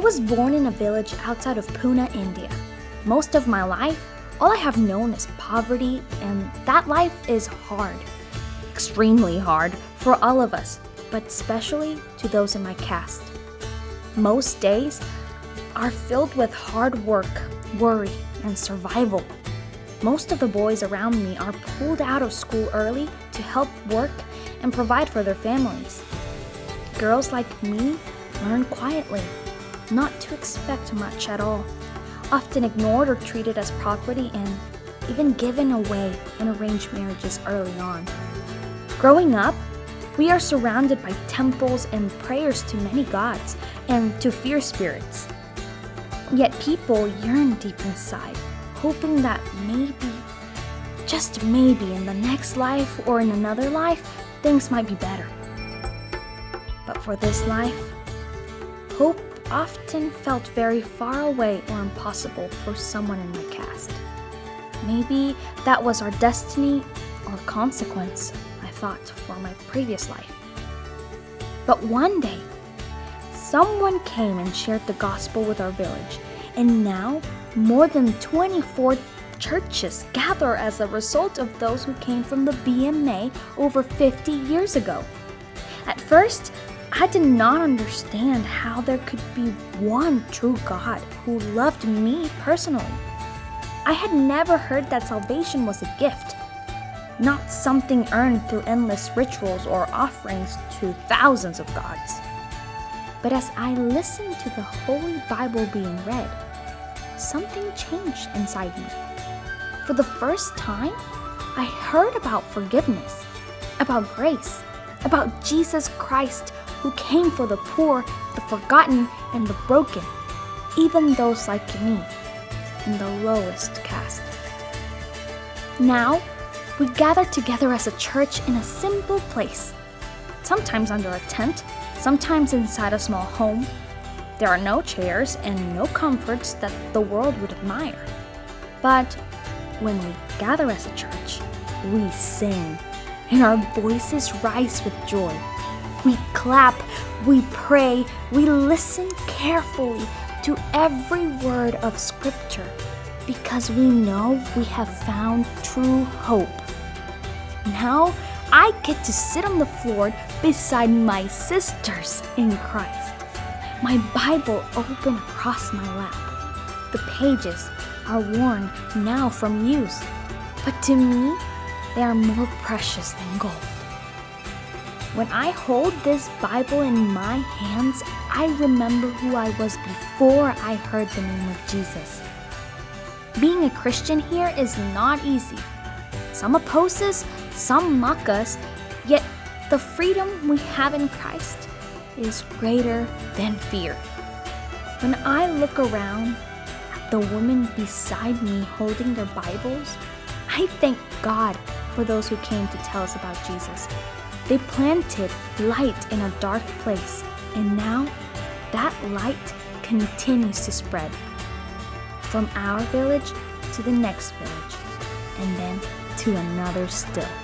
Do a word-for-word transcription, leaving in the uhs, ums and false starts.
was born in a village outside of Pune, India. Most of my life, all I have known is poverty, and that life is hard. Extremely hard for all of us, but especially to those in my caste. Most days are filled with hard work, worry, and survival. Most of the boys around me are pulled out of school early to help work and provide for their families. Girls like me learn quietly, not to expect much at all, often ignored or treated as property and even given away in arranged marriages early on. Growing up, we are surrounded by temples and prayers to many gods and to fear spirits. Yet people yearn deep inside, hoping that maybe, just maybe in the next life or in another life, things might be better. But for this life, hope often felt very far away or impossible for someone in my caste. Maybe that was our destiny or consequence, I thought, for my previous life. But one day, someone came and shared the gospel with our village, and now more than twenty-four churches gather as a result of those who came from the B M A over fifty years ago. At first, I did not understand how there could be one true God who loved me personally. I had never heard that salvation was a gift, not something earned through endless rituals or offerings to thousands of gods. But as I listened to the Holy Bible being read, something changed inside me. For the first time, I heard about forgiveness, about grace, about Jesus Christ who came for the poor, the forgotten, and the broken, even those like me, in the lowest caste. Now, we gather together as a church in a simple place, sometimes under a tent, sometimes inside a small home. There are no chairs and no comforts that the world would admire. But when we gather as a church, we sing, and our voices rise with joy. We clap, we pray, we listen carefully to every word of Scripture because we know we have found true hope. Now, I get to sit on the floor beside my sisters in Christ. My Bible open across my lap. The pages are worn now from use, but to me, they are more precious than gold. When I hold this Bible in my hands, I remember who I was before I heard the name of Jesus. Being a Christian here is not easy. Some oppose us, some mock us, yet the freedom we have in Christ is greater than fear. When I look around at the women beside me holding their Bibles, I thank God for those who came to tell us about Jesus. They planted light in a dark place, and now that light continues to spread from our village to the next village, and then to another still.